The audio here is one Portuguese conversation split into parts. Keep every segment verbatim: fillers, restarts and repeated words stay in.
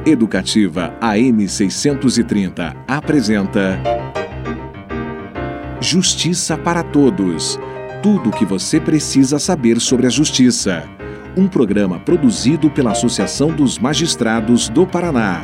Educativa A M seiscentos e trinta apresenta Justiça para Todos. Tudo o que você precisa saber sobre a justiça. Um programa produzido pela Associação dos Magistrados do Paraná.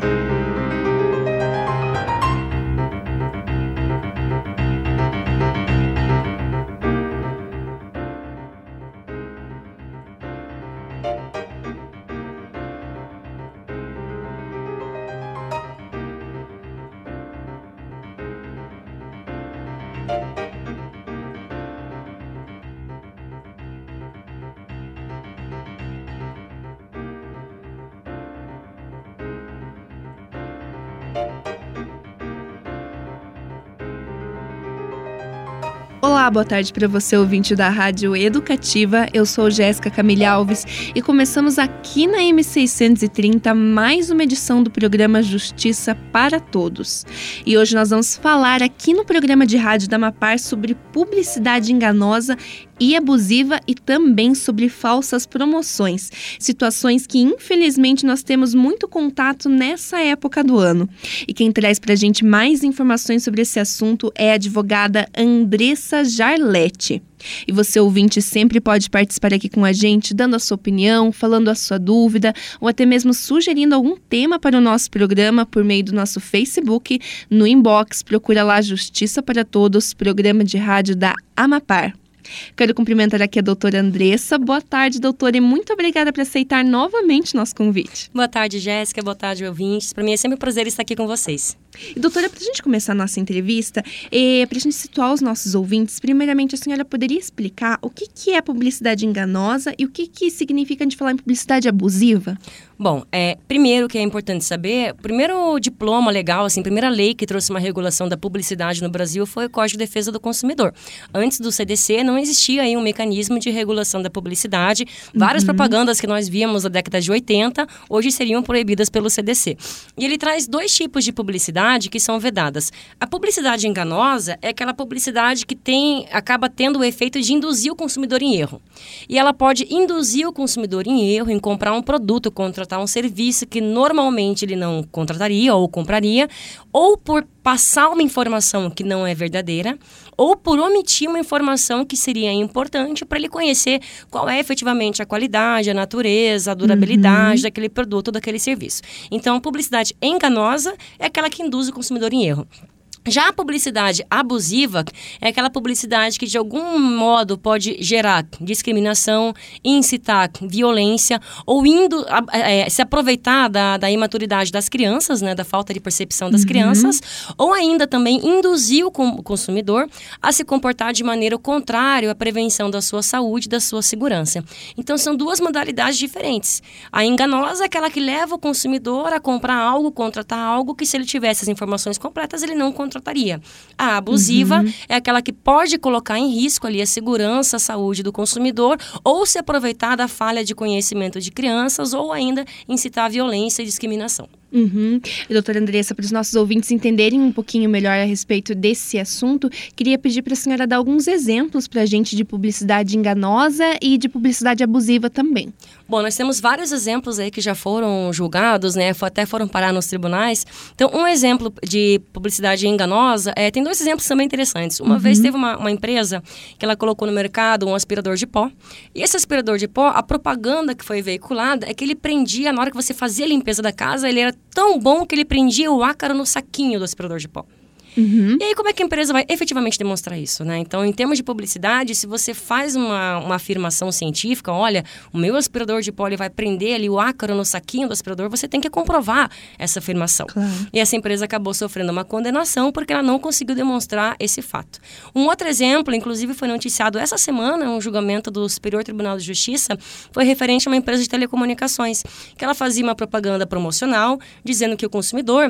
Olá, boa tarde para você, ouvinte da Rádio Educativa. Eu sou Jéssica Camille Alves e começamos aqui na M seiscentos e trinta mais uma edição do programa Justiça para Todos. E hoje nós vamos falar aqui no programa de rádio da Amapar sobre publicidade enganosa e abusiva e também sobre falsas promoções, situações que infelizmente nós temos muito contato nessa época do ano. E quem traz para a gente mais informações sobre esse assunto é a advogada Andressa Jarletti. E você, ouvinte, sempre pode participar aqui com a gente, dando a sua opinião, falando a sua dúvida, ou até mesmo sugerindo algum tema para o nosso programa por meio do nosso Facebook, no inbox, procura lá Justiça para Todos, programa de rádio da Amapar. Quero cumprimentar aqui a doutora Andressa. Boa tarde, doutora, e muito obrigada por aceitar novamente nosso convite. Boa tarde, Jéssica. Boa tarde, ouvintes. Para mim é sempre um prazer estar aqui com vocês. E, doutora, para a gente começar a nossa entrevista, é, para a gente situar os nossos ouvintes, primeiramente a senhora poderia explicar o que, que é publicidade enganosa e o que, que significa a gente falar em publicidade abusiva? Bom, é, primeiro que é importante saber, o primeiro diploma legal, assim, a primeira lei que trouxe uma regulação da publicidade no Brasil foi o Código de Defesa do Consumidor. Antes do C D C não existia aí um mecanismo de regulação da publicidade. Várias uhum. propagandas que nós víamos na década de oitenta, hoje seriam proibidas pelo C D C. E ele traz dois tipos de publicidade que são vedadas. A publicidade enganosa é aquela publicidade que tem, acaba tendo o efeito de induzir o consumidor em erro. E ela pode induzir o consumidor em erro, em comprar um produto, contratar um serviço que normalmente ele não contrataria ou compraria, ou por passar uma informação que não é verdadeira, ou por omitir uma informação que seria importante para ele conhecer qual é efetivamente a qualidade, a natureza, a durabilidade uhum. daquele produto, daquele serviço. Então, a publicidade enganosa é aquela que induz o consumidor em erro. Já a publicidade abusiva é aquela publicidade que de algum modo pode gerar discriminação, incitar violência ou indo, é, se aproveitar da, da imaturidade das crianças, né, da falta de percepção das uhum. crianças, ou ainda também induzir o consumidor a se comportar de maneira contrária à prevenção da sua saúde e da sua segurança. Então são duas modalidades diferentes. A enganosa é aquela que leva o consumidor a comprar algo, contratar algo que se ele tivesse as informações completas ele não contrataria. Trataria. A abusiva uhum. é aquela que pode colocar em risco ali a segurança, a saúde do consumidor ou se aproveitar da falha de conhecimento de crianças ou ainda incitar violência e discriminação. Uhum. E, doutora Andressa, para os nossos ouvintes entenderem um pouquinho melhor a respeito desse assunto, queria pedir para a senhora dar alguns exemplos para a gente de publicidade enganosa e de publicidade abusiva também. Bom, nós temos vários exemplos aí que já foram julgados, né? Até foram parar nos tribunais. Então, um exemplo de publicidade enganosa, é, tem dois exemplos também interessantes. Uma uhum. vez teve uma, uma empresa que ela colocou no mercado um aspirador de pó. E esse aspirador de pó, a propaganda que foi veiculada é que ele prendia, na hora que você fazia a limpeza da casa, ele era tão bom que ele prendia o ácaro no saquinho do aspirador de pó. Uhum. E aí, como é que a empresa vai efetivamente demonstrar isso, né? Então, em termos de publicidade, se você faz uma, uma afirmação científica, olha, o meu aspirador de pó ele vai prender ali o ácaro no saquinho do aspirador, você tem que comprovar essa afirmação. Claro. E essa empresa acabou sofrendo uma condenação porque ela não conseguiu demonstrar esse fato. Um outro exemplo, inclusive, foi noticiado essa semana, um julgamento do Superior Tribunal de Justiça, foi referente a uma empresa de telecomunicações, que ela fazia uma propaganda promocional, dizendo que o consumidor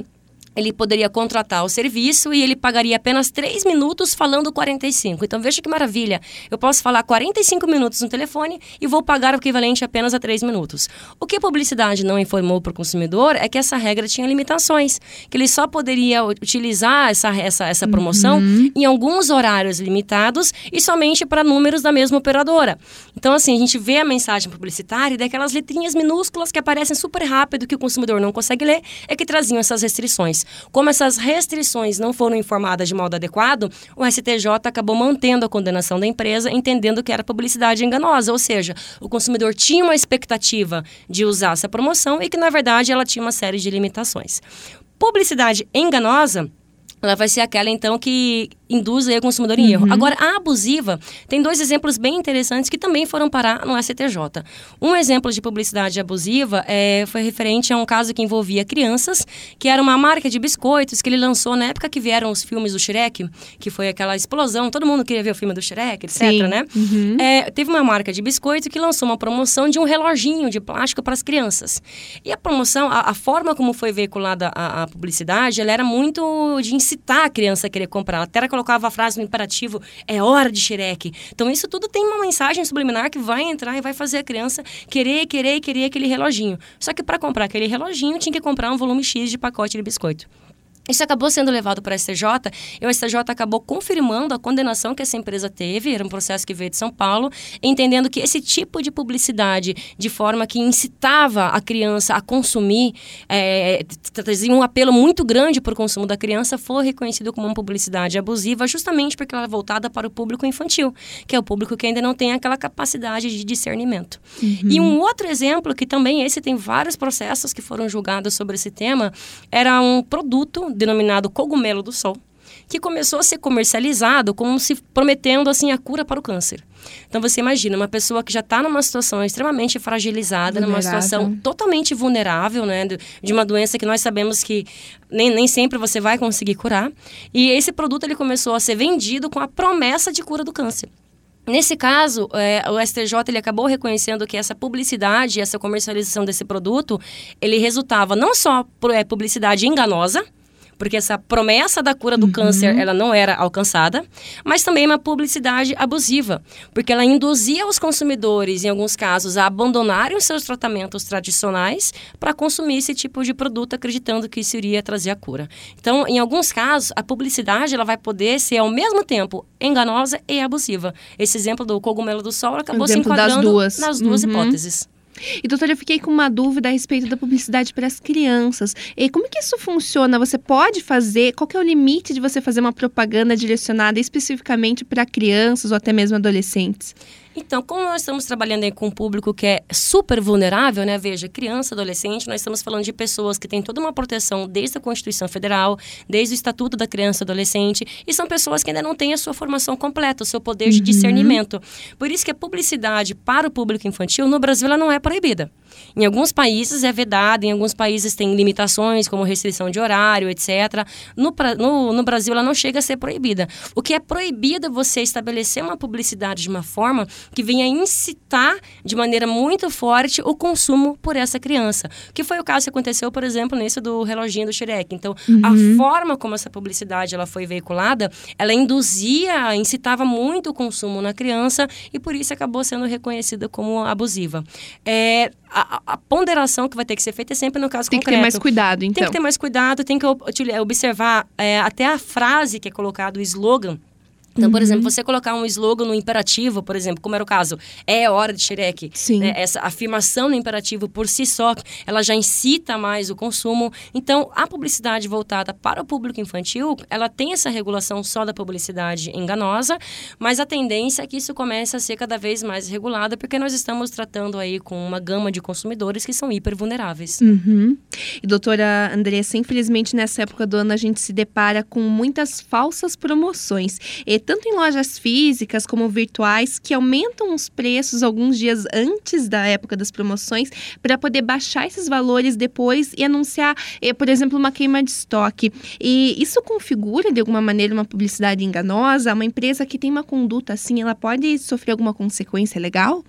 ele poderia contratar o serviço e ele pagaria apenas três minutos falando quarenta e cinco. Então, veja que maravilha. Eu posso falar quarenta e cinco minutos no telefone e vou pagar o equivalente apenas a três minutos. O que a publicidade não informou para o consumidor é que essa regra tinha limitações, que ele só poderia utilizar essa, essa, essa promoção uhum. em alguns horários limitados e somente para números da mesma operadora. Então, assim, a gente vê a mensagem publicitária e daquelas letrinhas minúsculas que aparecem super rápido que o consumidor não consegue ler, é que traziam essas restrições. Como essas restrições não foram informadas de modo adequado, o S T J acabou mantendo a condenação da empresa, entendendo que era publicidade enganosa, ou seja, o consumidor tinha uma expectativa de usar essa promoção e que, na verdade, ela tinha uma série de limitações. Publicidade enganosa, ela vai ser aquela, então, que induz aí o consumidor em erro. Uhum. Agora, a abusiva tem dois exemplos bem interessantes que também foram parar no S T J. Um exemplo de publicidade abusiva é, foi referente a um caso que envolvia crianças, que era uma marca de biscoitos que ele lançou na época que vieram os filmes do Shrek, que foi aquela explosão, todo mundo queria ver o filme do Shrek, etcétera, né? Uhum. É, teve uma marca de biscoito que lançou uma promoção de um reloginho de plástico para as crianças. E a promoção, a, a forma como foi veiculada a, a publicidade, ela era muito de incitar a criança a querer comprar. Ela até colocava a frase no imperativo, é hora de Shrek. Então, isso tudo tem uma mensagem subliminar que vai entrar e vai fazer a criança querer, querer, querer aquele reloginho. Só que para comprar aquele reloginho, tinha que comprar um volume X de pacote de biscoito. Isso acabou sendo levado para a S T J e o S T J acabou confirmando a condenação que essa empresa teve, era um processo que veio de São Paulo, entendendo que esse tipo de publicidade, de forma que incitava a criança a consumir, é, trazia um apelo muito grande para o consumo da criança, foi reconhecido como uma publicidade abusiva, justamente porque ela é voltada para o público infantil, que é o público que ainda não tem aquela capacidade de discernimento. Uhum. E um outro exemplo, que também esse tem vários processos que foram julgados sobre esse tema, era um produto denominado cogumelo do sol, que começou a ser comercializado como se prometendo assim a cura para o câncer. Então você imagina uma pessoa que já está numa situação extremamente fragilizada, vulnerável. Numa situação totalmente vulnerável, né, de uma doença que nós sabemos que nem, nem sempre você vai conseguir curar. E esse produto ele começou a ser vendido com a promessa de cura do câncer. Nesse caso, é, o S T J ele acabou reconhecendo que essa publicidade, essa comercialização desse produto, ele resultava não só por é, publicidade enganosa, porque essa promessa da cura do uhum. câncer, ela não era alcançada, mas também uma publicidade abusiva, porque ela induzia os consumidores, em alguns casos, a abandonarem os seus tratamentos tradicionais para consumir esse tipo de produto, acreditando que isso iria trazer a cura. Então, em alguns casos, a publicidade ela vai poder ser, ao mesmo tempo, enganosa e abusiva. Esse exemplo do cogumelo do sol acabou se enquadrando das duas. nas duas uhum. hipóteses. E, doutora, eu fiquei com uma dúvida a respeito da publicidade para as crianças. E como que isso funciona? Você pode fazer? Qual que é o limite de você fazer uma propaganda direcionada especificamente para crianças ou até mesmo adolescentes? Então, como nós estamos trabalhando aí com um público que é super vulnerável, né? Veja, criança, adolescente, nós estamos falando de pessoas que têm toda uma proteção desde a Constituição Federal, desde o Estatuto da Criança e Adolescente, e são pessoas que ainda não têm a sua formação completa, o seu poder uhum. de discernimento. Por isso que a publicidade para o público infantil, no Brasil, ela não é proibida. Em alguns países é vedada, em alguns países tem limitações, como restrição de horário, etcétera. No, no, no Brasil, ela não chega a ser proibida. O que é proibido é você estabelecer uma publicidade de uma forma que venha incitar de maneira muito forte o consumo por essa criança. Que foi o caso que aconteceu, por exemplo, nesse do reloginho do Shrek. Então, uhum. a forma como essa publicidade ela foi veiculada, ela induzia, incitava muito o consumo na criança e por isso acabou sendo reconhecida como abusiva. É... A, a ponderação que vai ter que ser feita é sempre no caso tem concreto. Tem que ter mais cuidado, então. Tem que ter mais cuidado, tem que observar é, até a frase que é colocada, o slogan. Então, uhum. por exemplo, você colocar um slogan no imperativo, por exemplo, como era o caso, é hora de Shrek. Sim. Né? Essa afirmação no imperativo por si só, ela já incita mais o consumo. Então, a publicidade voltada para o público infantil, ela tem essa regulação só da publicidade enganosa, mas a tendência é que isso comece a ser cada vez mais regulado, porque nós estamos tratando aí com uma gama de consumidores que são hipervulneráveis. Uhum. E, doutora Andressa, infelizmente, nessa época do ano, a gente se depara com muitas falsas promoções. E tanto em lojas físicas como virtuais, que aumentam os preços alguns dias antes da época das promoções para poder baixar esses valores depois e anunciar, por exemplo, uma queima de estoque. E isso configura, de alguma maneira, uma publicidade enganosa? Uma empresa que tem uma conduta assim, ela pode sofrer alguma consequência legal?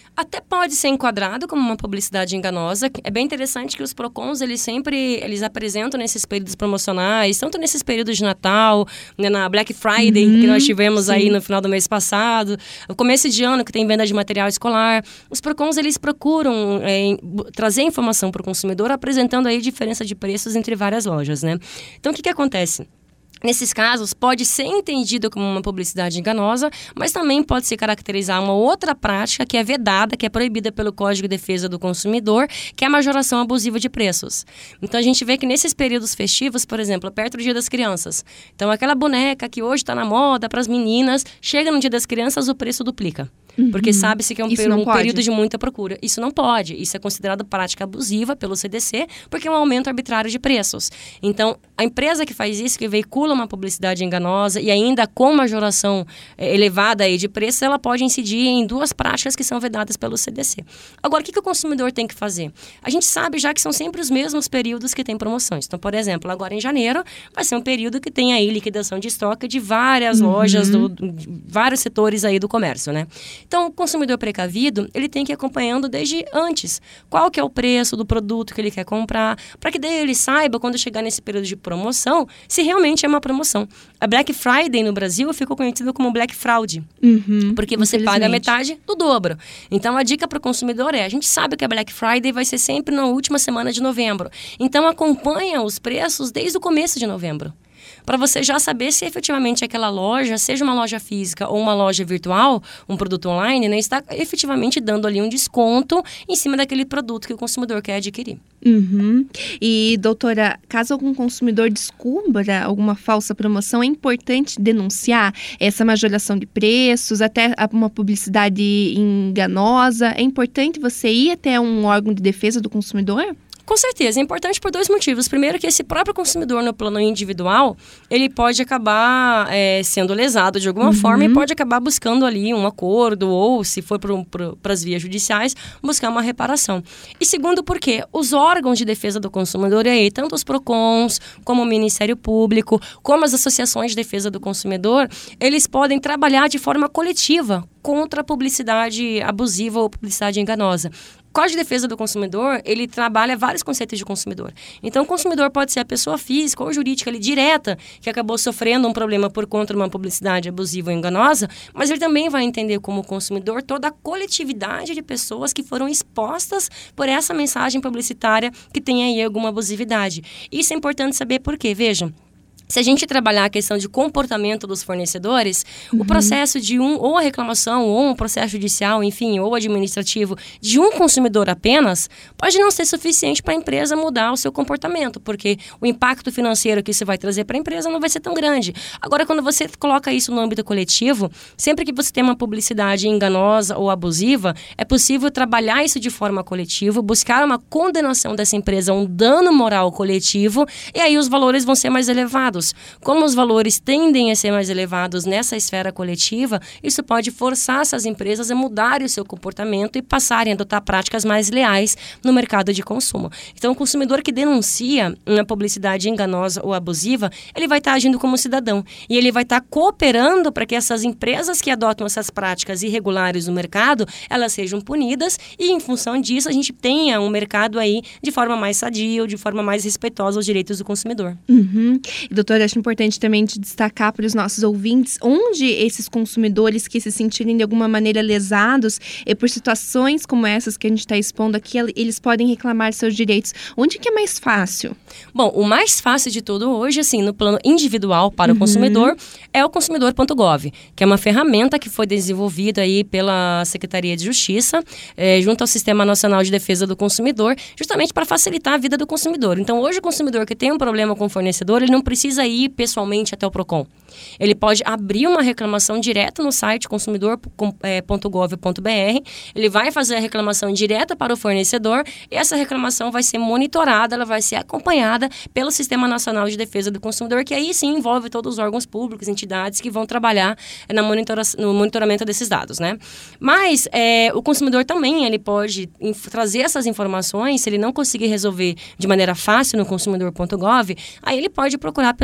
Até pode ser enquadrado como uma publicidade enganosa. É bem interessante que os PROCONs, eles sempre eles apresentam nesses períodos promocionais, tanto nesses períodos de Natal, né, na Black Friday, uhum, que nós tivemos sim. aí no final do mês passado, no começo de ano, que tem venda de material escolar. Os PROCONs, eles procuram é, trazer informação para o consumidor, apresentando aí diferença de preços entre várias lojas, né? Então, o que que acontece? Nesses casos, pode ser entendido como uma publicidade enganosa, mas também pode se caracterizar uma outra prática que é vedada, que é proibida pelo Código de Defesa do Consumidor, que é a majoração abusiva de preços. Então, a gente vê que nesses períodos festivos, por exemplo, perto do Dia das Crianças, então aquela boneca que hoje está na moda para as meninas, chega no Dia das Crianças, o preço duplica. Uhum. Porque sabe-se que é um, per- um período de muita procura. Isso não pode. Isso é considerado prática abusiva pelo C D C, porque é um aumento arbitrário de preços. Então, a empresa que faz isso, que veicula uma publicidade enganosa e ainda com majoração é, elevada aí de preços, ela pode incidir em duas práticas que são vedadas pelo C D C. Agora, o que, que o consumidor tem que fazer? A gente sabe já que são sempre os mesmos períodos que tem promoções. Então, por exemplo, agora em janeiro, vai ser um período que tem aí liquidação de estoque de várias uhum. lojas, do, de vários setores aí do comércio, né? Então, o consumidor precavido, ele tem que ir acompanhando desde antes qual que é o preço do produto que ele quer comprar, para que daí ele saiba, quando chegar nesse período de promoção, se realmente é uma promoção. A Black Friday no Brasil ficou conhecida como Black Fraud, uhum, porque você paga a metade do dobro. Então, a dica para o consumidor é, a gente sabe que a Black Friday vai ser sempre na última semana de novembro. Então, acompanha os preços desde o começo de novembro, para você já saber se efetivamente aquela loja, seja uma loja física ou uma loja virtual, um produto online, né, está efetivamente dando ali um desconto em cima daquele produto que o consumidor quer adquirir. Uhum. E, doutora, caso algum consumidor descubra alguma falsa promoção, é importante denunciar essa majoração de preços, até uma publicidade enganosa. É importante você ir até um órgão de defesa do consumidor? Com certeza, é importante por dois motivos. Primeiro, que esse próprio consumidor no plano individual, ele pode acabar é, sendo lesado de alguma uhum. forma e pode acabar buscando ali um acordo ou, se for para as vias judiciais, buscar uma reparação. E segundo, porque os órgãos de defesa do consumidor, e aí, tanto os PROCONs, como o Ministério Público, como as associações de defesa do consumidor, eles podem trabalhar de forma coletiva contra a publicidade abusiva ou publicidade enganosa. O Código de Defesa do Consumidor, ele trabalha vários conceitos de consumidor. Então, o consumidor pode ser a pessoa física ou jurídica ali, direta, que acabou sofrendo um problema por conta de uma publicidade abusiva ou enganosa, mas ele também vai entender como consumidor toda a coletividade de pessoas que foram expostas por essa mensagem publicitária que tem aí alguma abusividade. Isso é importante saber por quê. Vejam, se a gente trabalhar a questão de comportamento dos fornecedores, uhum. o processo de um, ou a reclamação, ou um processo judicial, enfim, ou administrativo, de um consumidor apenas, pode não ser suficiente para a empresa mudar o seu comportamento, porque o impacto financeiro que isso vai trazer para a empresa não vai ser tão grande. Agora, quando você coloca isso no âmbito coletivo, sempre que você tem uma publicidade enganosa ou abusiva, é possível trabalhar isso de forma coletiva, buscar uma condenação dessa empresa, um dano moral coletivo, e aí os valores vão ser mais elevados. Como os valores tendem a ser mais elevados nessa esfera coletiva, isso pode forçar essas empresas a mudarem o seu comportamento e passarem a adotar práticas mais leais no mercado de consumo. Então, o consumidor que denuncia uma publicidade enganosa ou abusiva, ele vai estar agindo como cidadão e ele vai estar cooperando para que essas empresas que adotam essas práticas irregulares no mercado, elas sejam punidas e, em função disso, a gente tenha um mercado aí de forma mais sadia ou de forma mais respeitosa aos direitos do consumidor. Uhum. E, doutora, acho importante também de destacar para os nossos ouvintes onde esses consumidores que se sentirem de alguma maneira lesados e por situações como essas que a gente está expondo aqui, eles podem reclamar seus direitos. Onde que é mais fácil? Bom, o mais fácil de tudo hoje, assim, no plano individual para uhum. o consumidor, é o consumidor ponto gov, que é uma ferramenta que foi desenvolvida aí pela Secretaria de Justiça, é, junto ao Sistema Nacional de Defesa do Consumidor, justamente para facilitar a vida do consumidor. Então, hoje o consumidor que tem um problema com o fornecedor, ele não precisa ir pessoalmente até o PROCON. Ele pode abrir uma reclamação direta no site consumidor ponto gov ponto br, ele vai fazer a reclamação direta para o fornecedor e essa reclamação vai ser monitorada, ela vai ser acompanhada pelo Sistema Nacional de Defesa do Consumidor, que aí sim envolve todos os órgãos públicos, entidades que vão trabalhar na monitora- no monitoramento desses dados, né? Mas é, o consumidor também, ele pode inf- trazer essas informações, se ele não conseguir resolver de maneira fácil no consumidor ponto gov, aí ele pode procurar pessoas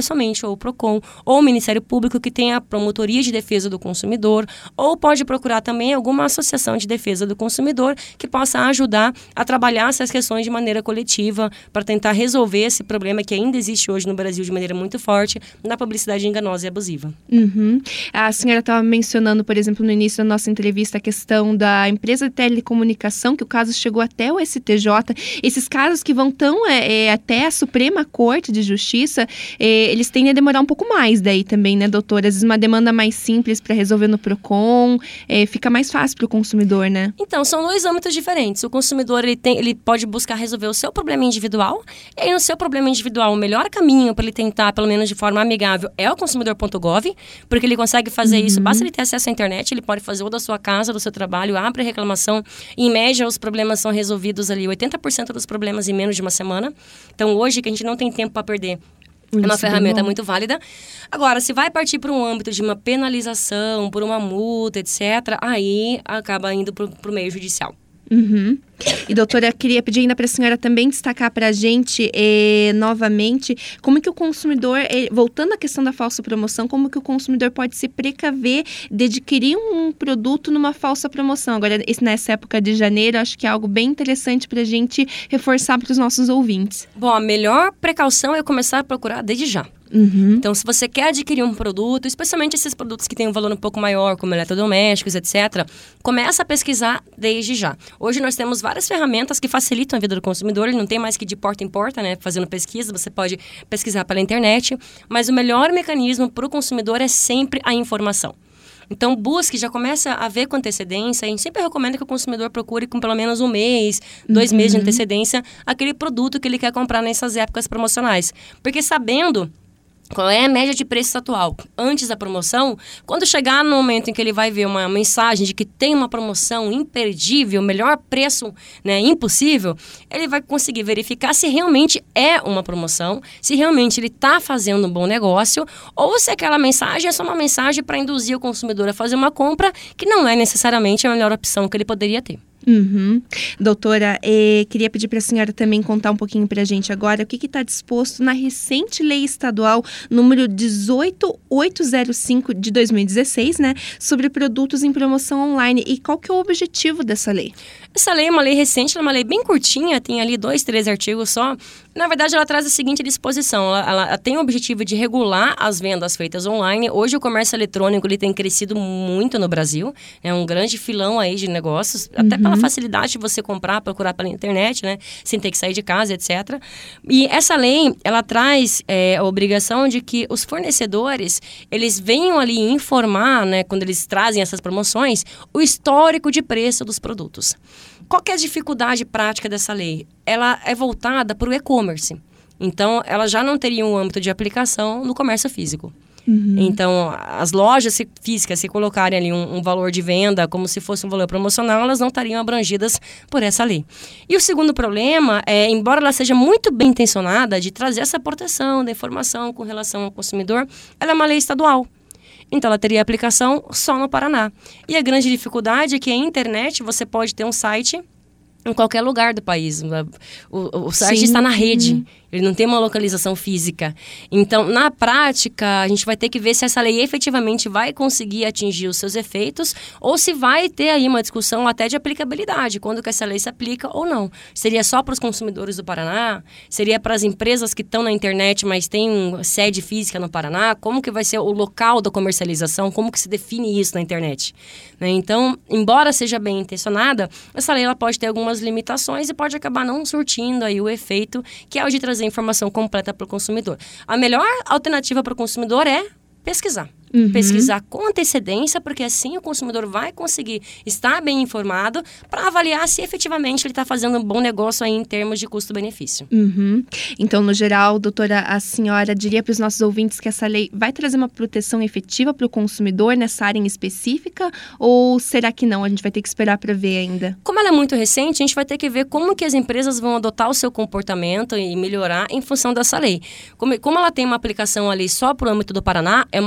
somente ou o PROCON, ou o Ministério Público, que tem a Promotoria de Defesa do Consumidor, ou pode procurar também alguma associação de defesa do consumidor que possa ajudar a trabalhar essas questões de maneira coletiva para tentar resolver esse problema que ainda existe hoje no Brasil de maneira muito forte na publicidade enganosa e abusiva. Uhum. A senhora estava mencionando, por exemplo, no início da nossa entrevista, a questão da empresa de telecomunicação, que o caso chegou até o S T J. Esses casos que vão tão é, é, até a Suprema Corte de Justiça, é, eles tendem a demorar um pouco mais daí também, né, doutora? Às vezes uma demanda mais simples para resolver no PROCON, é, fica mais fácil para o consumidor, né? Então, são dois âmbitos diferentes. O consumidor, ele, tem, ele pode buscar resolver o seu problema individual, e aí no seu problema individual, o melhor caminho para ele tentar, pelo menos de forma amigável, é o consumidor ponto gov, porque ele consegue fazer uhum. isso, basta ele ter acesso à internet, ele pode fazer ou da sua casa, do seu trabalho, abre a reclamação, e, em média os problemas são resolvidos ali, oitenta por cento dos problemas em menos de uma semana. Então, hoje, que a gente não tem tempo para perder, é uma ferramenta muito válida. Agora, se vai partir para um âmbito de uma penalização, por uma multa, etcétera, aí acaba indo para o meio judicial. Uhum. E, doutora, queria pedir ainda para a senhora também destacar para a gente, eh, novamente, como que o consumidor, eh, voltando à questão da falsa promoção, como que o consumidor pode se precaver de adquirir um produto numa falsa promoção. Agora, nessa época de janeiro, acho que é algo bem interessante para a gente reforçar para os nossos ouvintes. Bom, a melhor precaução é começar a procurar desde já. Uhum. Então, se você quer adquirir um produto, especialmente esses produtos que têm um valor um pouco maior, como eletrodomésticos, etcétera, começa a pesquisar desde já. Hoje nós temos várias ferramentas que facilitam a vida do consumidor, ele não tem mais que ir de porta em porta, né, fazendo pesquisa, você pode pesquisar pela internet, mas o melhor mecanismo para o consumidor é sempre a informação. Então, busque, já começa a ver com antecedência. A gente sempre recomenda que o consumidor procure com pelo menos um mês, dois uhum. meses de antecedência, aquele produto que ele quer comprar nessas épocas promocionais. Porque sabendo qual é a média de preço atual antes da promoção, quando chegar no momento em que ele vai ver uma mensagem de que tem uma promoção imperdível, melhor preço, né, impossível, ele vai conseguir verificar se realmente é uma promoção, se realmente ele está fazendo um bom negócio, ou se aquela mensagem é só uma mensagem para induzir o consumidor a fazer uma compra que não é necessariamente a melhor opção que ele poderia ter. Uhum. Doutora, eh, queria pedir para a senhora também contar um pouquinho para a gente agora o que está disposto na recente lei estadual número dezoito mil oitocentos e cinco de dois mil e dezesseis, né, sobre produtos em promoção online, e qual que é o objetivo dessa lei? Essa lei é uma lei recente, ela é uma lei bem curtinha, tem ali dois, três artigos só. Na verdade, ela traz a seguinte disposição, ela, ela tem o objetivo de regular as vendas feitas online. Hoje o comércio eletrônico ele tem crescido muito no Brasil, é um grande filão aí de negócios, uhum. até pela facilidade de você comprar, procurar pela internet, né, sem ter que sair de casa, etcétera. E essa lei, ela traz é, a obrigação de que os fornecedores, eles venham ali informar, né, quando eles trazem essas promoções, o histórico de preço dos produtos. Qual que é a dificuldade prática dessa lei? Ela é voltada para o e-commerce. Então, ela já não teria um âmbito de aplicação no comércio físico. Uhum. Então, as lojas físicas, se colocarem ali um, um valor de venda como se fosse um valor promocional, elas não estariam abrangidas por essa lei. E o segundo problema é, embora ela seja muito bem intencionada de trazer essa proteção da informação com relação ao consumidor, ela é uma lei estadual. Então, ela teria aplicação só no Paraná. E a grande dificuldade é que a internet, você pode ter um site em qualquer lugar do país. O, o site Sim. está na rede. Uhum. Ele não tem uma localização física. Então, na prática, a gente vai ter que ver se essa lei efetivamente vai conseguir atingir os seus efeitos ou se vai ter aí uma discussão até de aplicabilidade, quando que essa lei se aplica ou não. Seria só para os consumidores do Paraná? Seria para as empresas que estão na internet, mas têm sede física no Paraná? Como que vai ser o local da comercialização? Como que se define isso na internet? Né? Então, embora seja bem intencionada, essa lei ela pode ter algumas limitações e pode acabar não surtindo aí o efeito que é o de trazer informação completa para o consumidor. A melhor alternativa para o consumidor é pesquisar. Uhum. Pesquisar com antecedência, porque assim o consumidor vai conseguir estar bem informado para avaliar se efetivamente ele está fazendo um bom negócio aí em termos de custo-benefício. Uhum. Então, no geral, doutora, a senhora diria para os nossos ouvintes que essa lei vai trazer uma proteção efetiva para o consumidor nessa área em específica? Ou será que não? A gente vai ter que esperar para ver ainda. Como ela é muito recente, a gente vai ter que ver como que as empresas vão adotar o seu comportamento e melhorar em função dessa lei. Como, como ela tem uma aplicação ali só para o âmbito do Paraná, é uma lei estadual,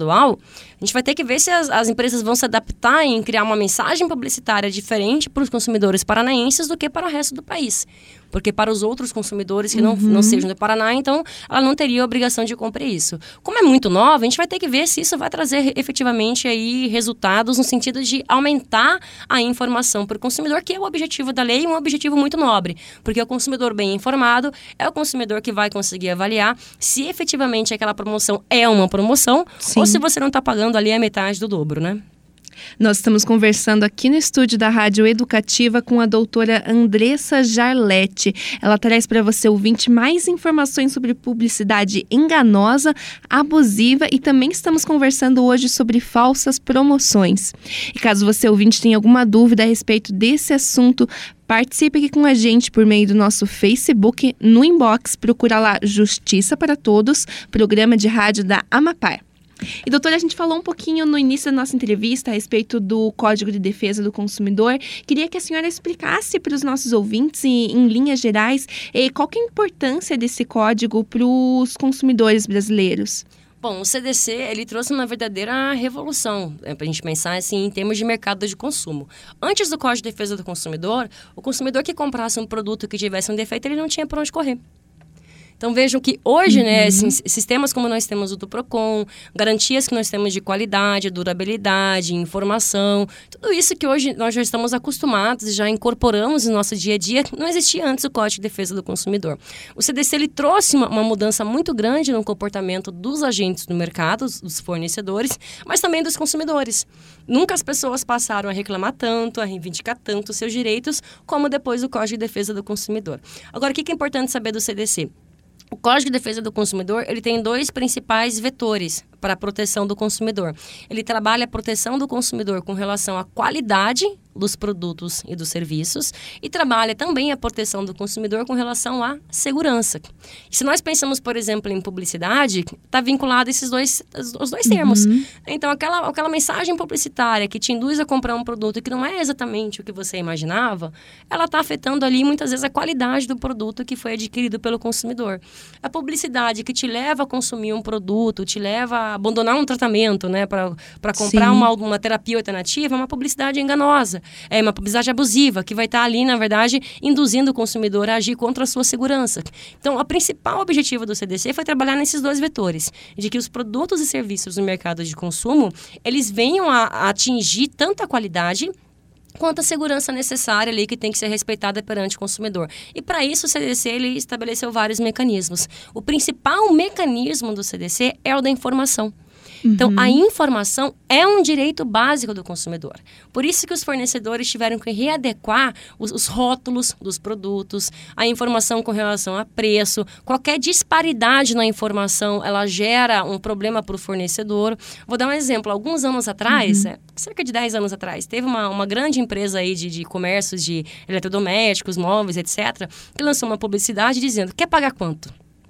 estadual, a gente vai ter que ver se as, as empresas vão se adaptar em criar uma mensagem publicitária diferente para os consumidores paranaenses do que para o resto do país. Porque para os outros consumidores que não, uhum. não sejam do Paraná, então ela não teria a obrigação de cumprir isso. Como é muito nova, a gente vai ter que ver se isso vai trazer efetivamente aí resultados no sentido de aumentar a informação para o consumidor, que é o objetivo da lei, um objetivo muito nobre. Porque o consumidor bem informado é o consumidor que vai conseguir avaliar se efetivamente aquela promoção é uma promoção, sim, ou se você não está pagando ali a metade do dobro, né? Nós estamos conversando aqui no estúdio da Rádio Educativa com a doutora Andressa Jarletti. Ela traz para você, ouvinte, mais informações sobre publicidade enganosa, abusiva, e também estamos conversando hoje sobre falsas promoções. E caso você, ouvinte, tenha alguma dúvida a respeito desse assunto, participe aqui com a gente por meio do nosso Facebook, no inbox, procura lá Justiça para Todos, programa de rádio da Amapar. E, doutora, a gente falou um pouquinho no início da nossa entrevista a respeito do Código de Defesa do Consumidor. Queria que a senhora explicasse para os nossos ouvintes, em, em linhas gerais, eh, qual que é a importância desse código para os consumidores brasileiros. Bom, o C D C, ele trouxe uma verdadeira revolução, é, para a gente pensar assim, em termos de mercado de consumo. Antes do Código de Defesa do Consumidor, o consumidor que comprasse um produto que tivesse um defeito, ele não tinha para onde correr. Então, vejam que hoje, uhum. né, assim, sistemas como nós temos o do PROCON, garantias que nós temos de qualidade, durabilidade, informação, tudo isso que hoje nós já estamos acostumados e já incorporamos no nosso dia a dia, não existia antes o Código de Defesa do Consumidor. O C D C, ele trouxe uma, uma mudança muito grande no comportamento dos agentes do mercado, dos fornecedores, mas também dos consumidores. Nunca as pessoas passaram a reclamar tanto, a reivindicar tanto os seus direitos, como depois do Código de Defesa do Consumidor. Agora, o que é importante saber do C D C? O Código de Defesa do Consumidor, ele tem dois principais vetores para a proteção do consumidor. Ele trabalha a proteção do consumidor com relação à qualidade dos produtos e dos serviços e trabalha também a proteção do consumidor com relação à segurança. E se nós pensamos, por exemplo, em publicidade, está vinculado a esses dois, os dois termos. Uhum. Então, aquela, aquela mensagem publicitária que te induz a comprar um produto que não é exatamente o que você imaginava, ela está afetando ali, muitas vezes, a qualidade do produto que foi adquirido pelo consumidor. A publicidade que te leva a consumir um produto, te leva a abandonar um tratamento, né, para comprar uma, uma terapia alternativa, é uma publicidade enganosa. É uma publicidade abusiva, que vai estar ali, na verdade, induzindo o consumidor a agir contra a sua segurança. Então, o principal objetivo do C D C foi trabalhar nesses dois vetores, de que os produtos e serviços no mercado de consumo, eles venham a, a atingir tanta qualidade quanto a segurança necessária ali que tem que ser respeitada perante o consumidor. E para isso o C D C ele estabeleceu vários mecanismos. O principal mecanismo do C D C é o da informação. Então, uhum. a informação é um direito básico do consumidor. Por isso que os fornecedores tiveram que readequar os, os rótulos dos produtos, a informação com relação a preço. Qualquer disparidade na informação, ela gera um problema para o fornecedor. Vou dar um exemplo. Alguns anos atrás, uhum. é, cerca de dez anos atrás, teve uma, uma grande empresa aí de, de comércios de eletrodomésticos, móveis, etcétera, que lançou uma publicidade dizendo, quer pagar quanto?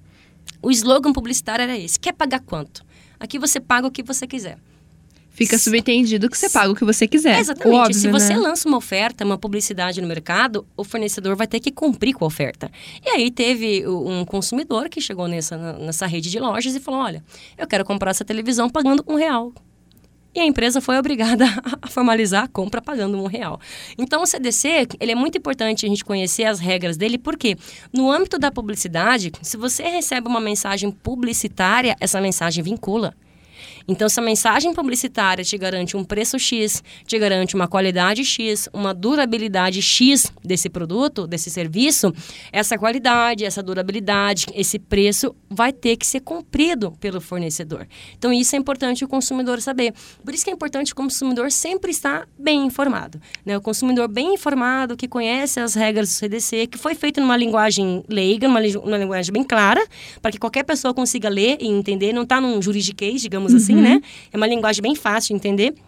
O slogan publicitário era esse, quer pagar quanto? Aqui você paga o que você quiser. Fica subentendido que você paga o que você quiser. Exatamente. Óbvio, se você né? lança uma oferta, uma publicidade no mercado, o fornecedor vai ter que cumprir com a oferta. E aí teve um consumidor que chegou nessa, nessa rede de lojas e falou, olha, eu quero comprar essa televisão pagando um real. E a empresa foi obrigada a formalizar a compra pagando um real. Então, o C D C, ele é muito importante a gente conhecer as regras dele, porque no âmbito da publicidade, se você recebe uma mensagem publicitária, essa mensagem vincula. Então, se a mensagem publicitária te garante um preço X, te garante uma qualidade X, uma durabilidade X desse produto, desse serviço, essa qualidade, essa durabilidade, esse preço vai ter que ser cumprido pelo fornecedor. Então, isso é importante o consumidor saber. Por isso que é importante o consumidor sempre estar bem informado, né? O consumidor bem informado, que conhece as regras do C D C, que foi feito numa linguagem leiga, numa, numa linguagem bem clara, para que qualquer pessoa consiga ler e entender, não está num juridiquês, digamos uhum. assim, né? É uma linguagem bem fácil de entender.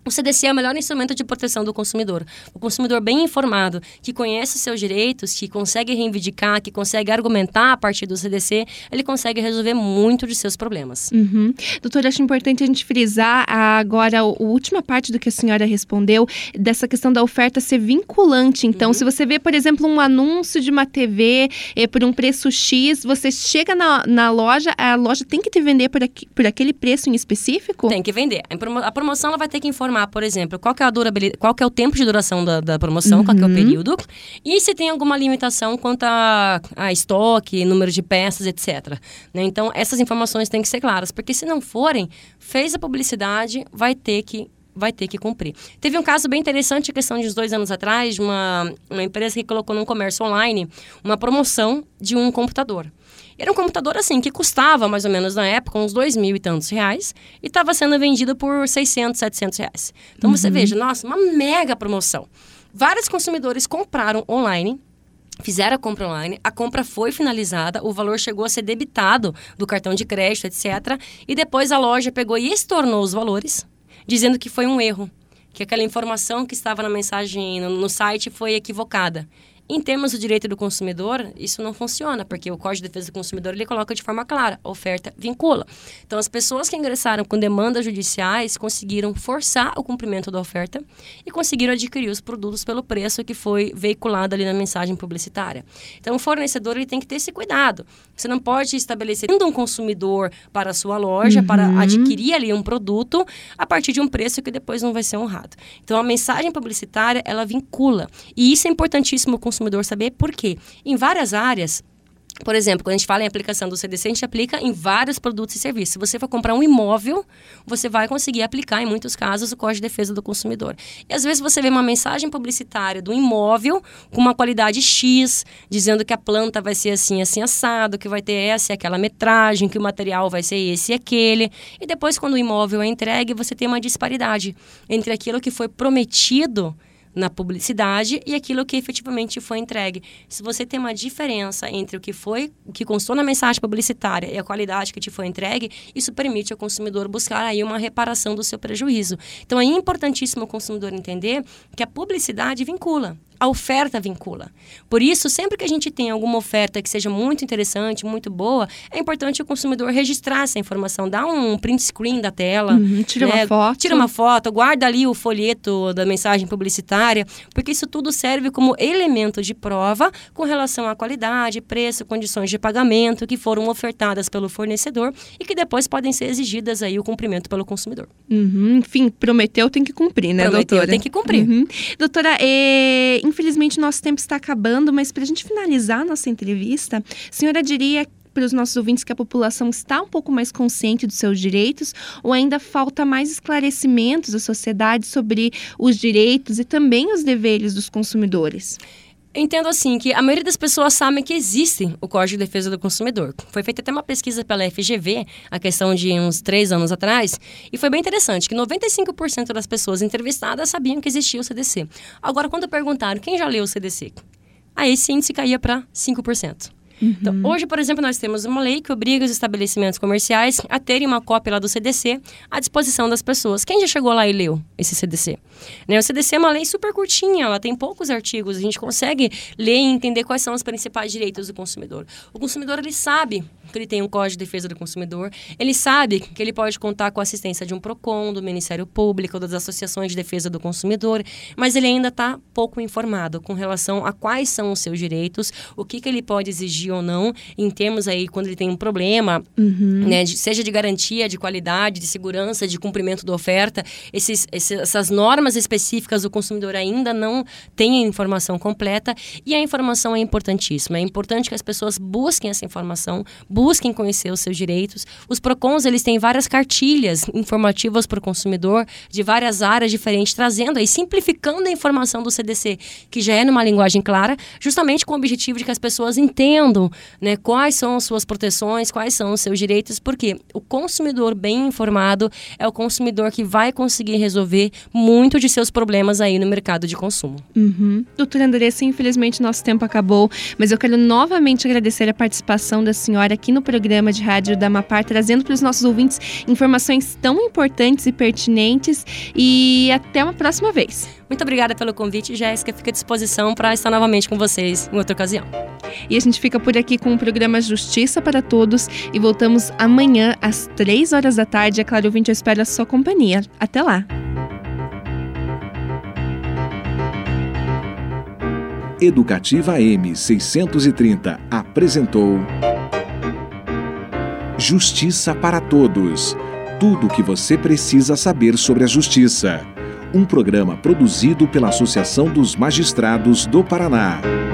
O C D C é o melhor instrumento de proteção do consumidor. O consumidor bem informado, que conhece os seus direitos, que consegue reivindicar, que consegue argumentar a partir do C D C, ele consegue resolver muito de seus problemas. Uhum. Doutora, acho importante a gente frisar agora a última parte do que a senhora respondeu, dessa questão da oferta ser vinculante. Então, uhum. se você vê, por exemplo, um anúncio de uma T V eh, por um preço X, você chega na, na loja, a loja tem que te vender por, aqui, por aquele preço em específico? Tem que vender. A promoção ela vai ter que informar, por exemplo, qual que é a durabilidade, qual que é o tempo de duração da, da promoção, uhum. qual que é o período, e se tem alguma limitação quanto a, a estoque, número de peças, etcétera. Né? Então, essas informações têm que ser claras, porque se não forem, fez a publicidade, vai ter que vai ter que cumprir. Teve um caso bem interessante, a questão de uns dois anos atrás, de uma, uma empresa que colocou num comércio online uma promoção de um computador. Era um computador, assim, que custava, mais ou menos, na época, uns dois mil e tantos reais, e estava sendo vendido por seiscentos, setecentos reais. Então, uhum. você veja, nossa, uma mega promoção. Vários consumidores compraram online, fizeram a compra online, a compra foi finalizada, o valor chegou a ser debitado do cartão de crédito, etcétera. E depois a loja pegou e estornou os valores, dizendo que foi um erro, que aquela informação que estava na mensagem, no, no site, foi equivocada. Em termos do direito do consumidor, isso não funciona, porque o Código de Defesa do Consumidor ele coloca de forma clara, a oferta vincula. Então, as pessoas que ingressaram com demandas judiciais conseguiram forçar o cumprimento da oferta e conseguiram adquirir os produtos pelo preço que foi veiculado ali na mensagem publicitária. Então, o fornecedor ele tem que ter esse cuidado. Você não pode estabelecer um consumidor para a sua loja, uhum. para adquirir ali um produto a partir de um preço que depois não vai ser honrado. Então, a mensagem publicitária, ela vincula. E isso é importantíssimo o consumidor saber por quê. Em várias áreas, por exemplo, quando a gente fala em aplicação do C D C, a gente aplica em vários produtos e serviços. Se você for comprar um imóvel, você vai conseguir aplicar, em muitos casos, o Código de Defesa do Consumidor. E às vezes você vê uma mensagem publicitária do imóvel com uma qualidade X, dizendo que a planta vai ser assim, assim, assado, que vai ter essa e aquela metragem, que o material vai ser esse e aquele. E depois, quando o imóvel é entregue, você tem uma disparidade entre aquilo que foi prometido na publicidade e aquilo que efetivamente foi entregue. Se você tem uma diferença entre o que foi, o que constou na mensagem publicitária e a qualidade que te foi entregue, isso permite ao consumidor buscar aí uma reparação do seu prejuízo. Então é importantíssimo o consumidor entender que a publicidade vincula. A oferta vincula. Por isso, sempre que a gente tem alguma oferta que seja muito interessante, muito boa, é importante o consumidor registrar essa informação, dar um print screen da tela. Uhum, tira né? uma foto. Tira uma foto, guarda ali o folheto da mensagem publicitária, porque isso tudo serve como elemento de prova com relação à qualidade, preço, condições de pagamento que foram ofertadas pelo fornecedor e que depois podem ser exigidas aí o cumprimento pelo consumidor. Uhum, enfim, prometeu, tem que cumprir, né, prometeu, doutora? Tem que cumprir. Uhum. Doutora, é... infelizmente, nosso tempo está acabando, mas para a gente finalizar nossa entrevista, a senhora diria para os nossos ouvintes que a população está um pouco mais consciente dos seus direitos ou ainda falta mais esclarecimentos da sociedade sobre os direitos e também os deveres dos consumidores? Eu entendo assim, que a maioria das pessoas sabem que existe o Código de Defesa do Consumidor. Foi feita até uma pesquisa pela F G V, a questão de uns três anos atrás, e foi bem interessante, que noventa e cinco por cento das pessoas entrevistadas sabiam que existia o C D C. Agora, quando perguntaram quem já leu o C D C, aí esse índice caía para cinco por cento. Uhum. Então, hoje, por exemplo, nós temos uma lei que obriga os estabelecimentos comerciais a terem uma cópia lá do C D C à disposição das pessoas. Quem já chegou lá e leu esse C D C? Né? O C D C é uma lei super curtinha, ela tem poucos artigos, a gente consegue ler e entender quais são os principais direitos do consumidor. O consumidor, ele sabe que ele tem um Código de Defesa do Consumidor, ele sabe que ele pode contar com a assistência de um PROCON, do Ministério Público, das associações de defesa do consumidor, mas ele ainda está pouco informado com relação a quais são os seus direitos, o que, que ele pode exigir ou não, em termos aí, quando ele tem um problema, uhum. né, de, seja de garantia, de qualidade, de segurança, de cumprimento da oferta, esses, esses, essas normas específicas o consumidor ainda não tem a informação completa, e a informação é importantíssima. É importante que as pessoas busquem essa informação, busquem conhecer os seus direitos. Os PROCONs, eles têm várias cartilhas informativas para o consumidor, de várias áreas diferentes, trazendo aí, simplificando a informação do C D C, que já é numa linguagem clara, justamente com o objetivo de que as pessoas entendam entendam, né, quais são as suas proteções, quais são os seus direitos, porque o consumidor bem informado é o consumidor que vai conseguir resolver muito de seus problemas aí no mercado de consumo. Uhum. Doutora Andressa, infelizmente nosso tempo acabou, mas eu quero novamente agradecer a participação da senhora aqui no programa de rádio da Amapar, trazendo para os nossos ouvintes informações tão importantes e pertinentes, e até uma próxima vez. Muito obrigada pelo convite, Jéssica. Fica à disposição para estar novamente com vocês em outra ocasião. E a gente fica por aqui com o programa Justiça para Todos e voltamos amanhã às três horas da tarde. É claro, ouvinte, eu espero a sua companhia. Até lá! Educativa M seiscentos e trinta apresentou Justiça para Todos. Tudo o que você precisa saber sobre a justiça. Um programa produzido pela Associação dos Magistrados do Paraná.